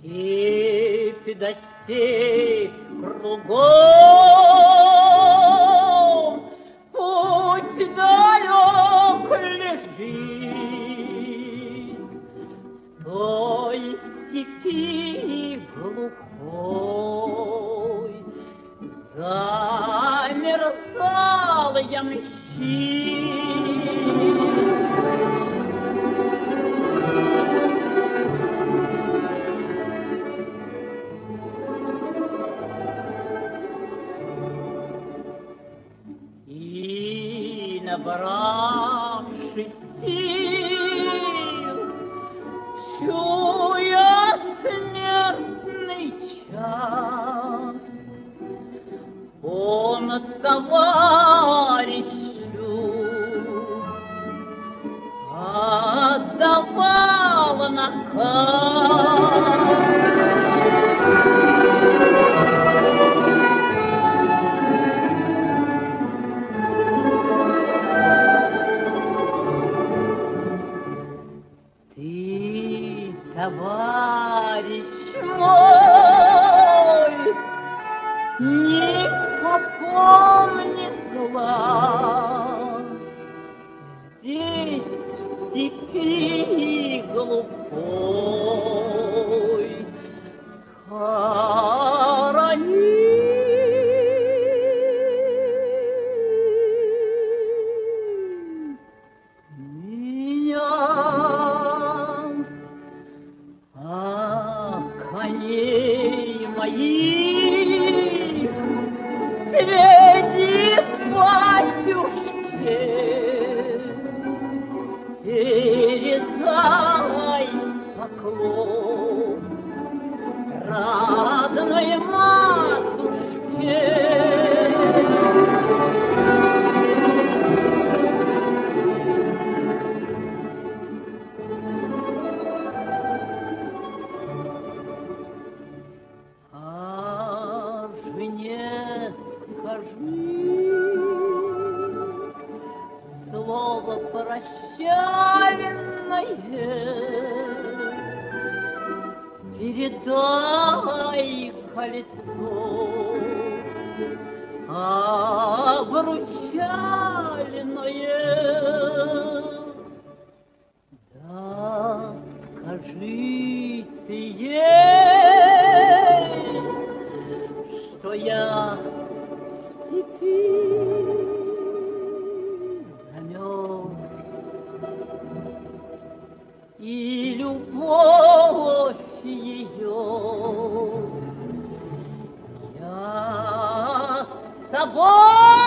Степь да степь кругом, путь далек лежит. В той степи глухой замерзал ямщик. И, набравшись сил, чуя смертный час, он товарищу отдавал наказ. Ты, товарищ мой, не попомни зла. Здесь, в степи глухой, схорони меня. Коней моих сведи батюшке, передай поклон родной матушке. Жене скажи слово прощальное, передай кольцо обручальное. Да скажи ты ей, что я в степи замерз, и любовь ее я с собой